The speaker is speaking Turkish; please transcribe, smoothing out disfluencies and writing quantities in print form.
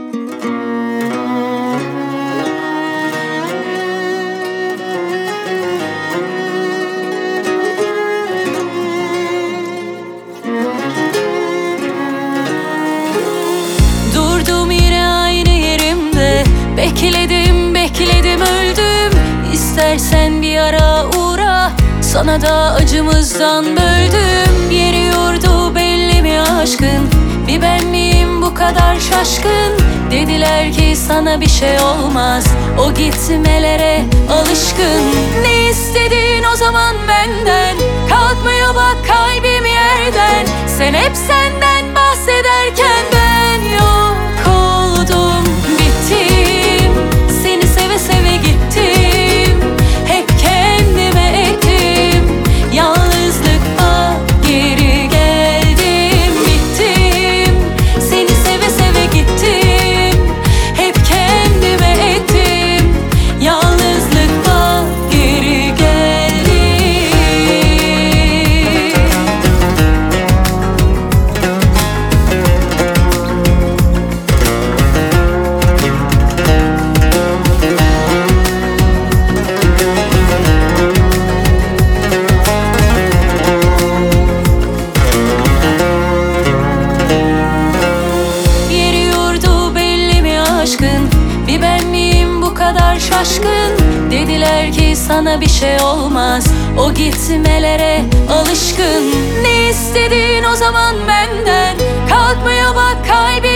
Durdum yine aynı yerimde, bekledim bekledim öldüm. İstersen bir ara uğra, sana da acımızdan böldüm. Yeri yurdu belli mi aşkın, bir ben miyim bu kadar şaşkın? Dediler ki sana bir şey olmaz, o gitmelere alışkın. Ne istedin o zaman benden, kalkmıyor bak kalbim yerden. Sen hep senden bahsederken ben yok oldum, bittim. Seni seve seve gittim, hep kendime ettim. Yalnızlıkla geri geldim, bittim. Seni seve seve gittim, hep kendime ettim. Yalnızlıkla geri geldim. Yeri yurdu belli mi aşkın, bir ben miyim bu kadar şaşkın? Dediler ki sana bir şey olmaz, o gitmelere alışkın. Ne istedin o zaman benden, kalkmıyor bak kalbim